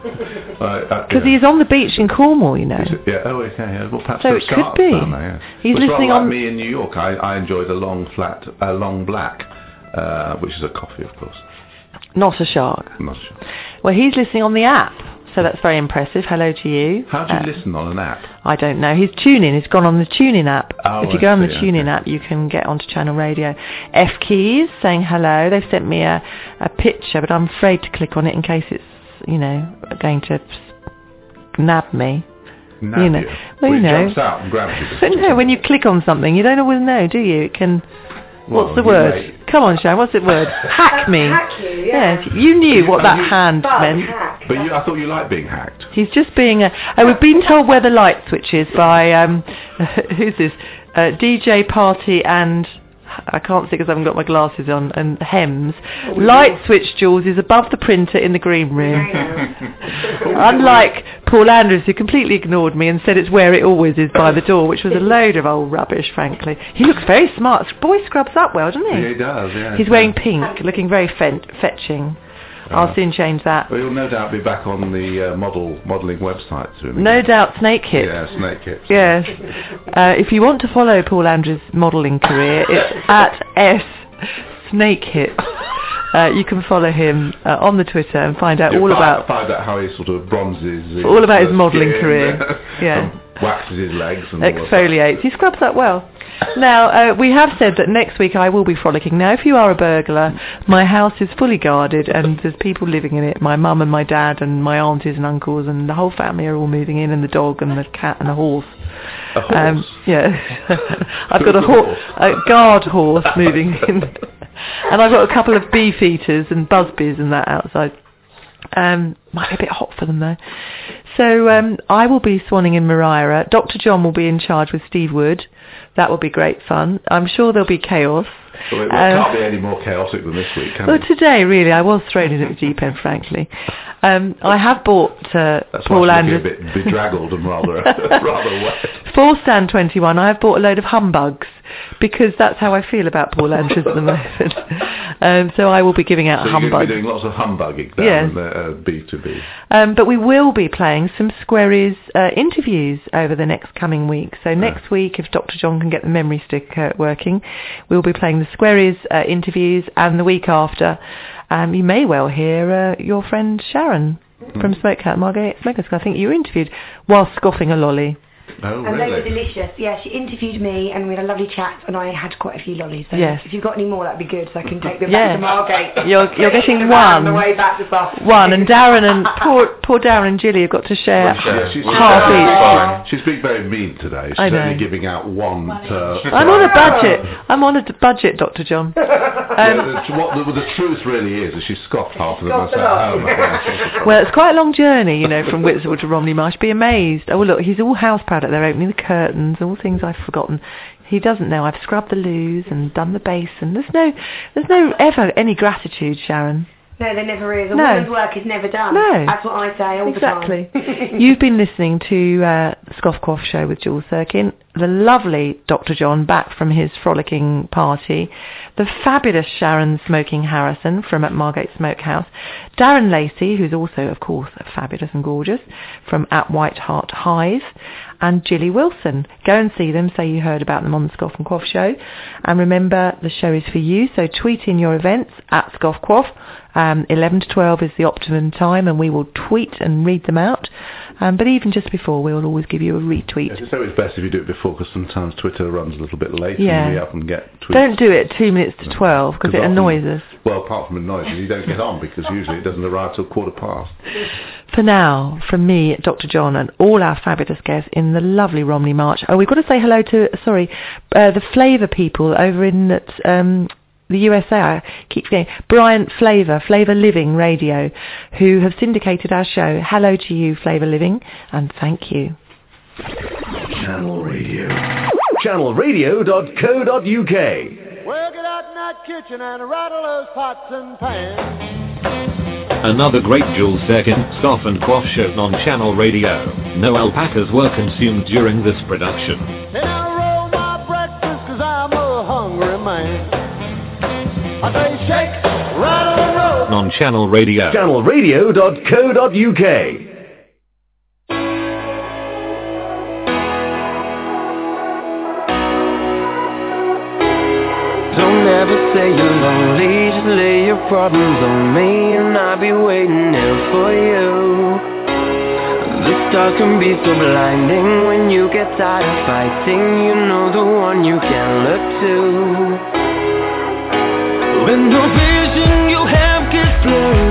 Because he's on the beach in Cornwall, you know. Yeah, oh, okay. Well, perhaps so it could be. Down there, yeah. He's listening like on... me in New York. I enjoy the long black, which is a coffee, of course. Not a shark. Not a shark. Well, he's listening on the app, so that's very impressive. Hello to you. How do you listen on an app? I don't know. He's tuning. He's gone on the TuneIn app. Oh, if you go on the TuneIn app, you can get onto Channel Radio. F Keys saying hello. They've sent me a picture, but I'm afraid to click on it in case it's, going to nab me. Nab you? Well, it jumps out and grabs you. But no, when you click on something, you don't always know, do you? It can... What's the word? Come on, Sharon, what's the word? Hack me. Hack you, yeah. Yes, you knew what that hand meant. But I thought you liked being hacked. He's just being we've been told where the light switch is by, who's this? DJ Party and... I can't see because I haven't got my glasses on, and Hems. Light switch, Jules, is above the printer in the green room. Unlike Paul Andrews, who completely ignored me and said it's where it always is, by the door, which was a load of old rubbish, frankly. He looks very smart. Boy scrubs up well, doesn't he? Yeah, he does, yeah. He's wearing pink, looking very fetching. I'll soon change that. Well, you'll no doubt be back on the modelling website soon. No doubt, Snake Hips. Yeah, Snake Hips. Yes. If you want to follow Paul Andrews' modelling career, it's at Snake Hips. You can follow him on the Twitter and find out about how he sort of bronzes. All about his modelling career. Yeah. Waxes his legs and exfoliates. He scrubs up well. Now, we have said that next week I will be frolicking. Now, if you are a burglar, my house is fully guarded and there's people living in it. My mum and my dad and my aunties and uncles and the whole family are all moving in, and the dog and the cat and the horse. A horse? Yeah. I've got a guard horse moving in. And I've got a couple of beefeaters and busbies and that outside. Might be a bit hot for them though. So I will be swanning in Mariah. Dr. John will be in charge with Steve Wood. That will be great fun. I'm sure there'll be chaos. Well, it can't be any more chaotic than this week, can it? Well, today, really, I was thrown in at the deep end, frankly. I have bought Paul Andrews... That's why a bit bedraggled and rather wet. For Stand 21, I have bought a load of humbugs, because that's how I feel about Paul Andrews at the moment. So I will be giving out humbugs. You're going to be doing lots of humbugging down in B2B. But we will be playing some Squaries interviews over the next coming week. So next week, if Dr. John can get the memory stick working, we'll be playing the Squaries interviews, and the week after, you may well hear your friend Sharon from Smokehouse, Margate Smokehouse. I think you were interviewed while scoffing a lolly. Oh, and really? they were delicious. Yeah, she interviewed me and we had a lovely chat, and I had quite a few lollies. So yes. If you've got any more, that'd be good, so I can take them back to Margate. You're getting one. On the way back to bus. One, and Darren and poor Darren and Gilly have got to share half each. She's being very mean today. She's only giving out one per... I'm on a budget. I'm on a budget, Dr. John. What the truth really is she scoffed half of them at home. Well, it's quite a long journey, from Whitstable to Romney Marsh. Be amazed. Oh, look, he's all house proud. They're opening the curtains, all things I've forgotten. He doesn't know I've scrubbed the loos and done the basin. There's no ever any gratitude, Sharon. No, there never is. A woman's work is never done. No. That's what I say all the time. Exactly. You've been listening to the Scoff Quaff Show with Jules Sirkin, the lovely Dr. John back from his frolicking party, the fabulous Sharon Smoking Harrison from at Margate Smokehouse, Darren Lacey, who's also, of course, fabulous and gorgeous, from at White Hart Hive, and Gilly Wilson. Go and see them, say you heard about them on the Scoff and Quaff Show. And remember, the show is for you, so tweet in your events at Scoff Quaff. 11 to 12 is the optimum time, and we will tweet and read them out. But even just before, we'll always give you a retweet. It's always best if you do it before, because sometimes Twitter runs a little bit late and we up and get tweets. Don't do it 2 minutes to 12, because it annoys us. Well, apart from annoying, you don't get on, because usually it doesn't arrive till 15:15. For now, from me, Dr. John, and all our fabulous guests in the lovely Romney March. Oh, we've got to say hello to, the Flavour people over in the USA, I keep saying, Bryant Flavour Living Radio, who have syndicated our show. Hello to you, Flavour Living, and thank you. Channel Radio. Channelradio.co.uk. Well, get out in that kitchen and rattle those pots and pans. Another great Jules Sirkin Scoff and Quaff show on Channel Radio. No alpacas were consumed during this production. Then I roll my breakfast 'cause I'm a hungry man. I say shake, rattle and roll. on Channel Radio. channelradio.co.uk. Don't ever say you're lonely, just lay your problems on me and I'll be waiting here for you. The stars can be so blinding when you get tired of fighting, you know the one you can look to. When the vision you have gets blurry,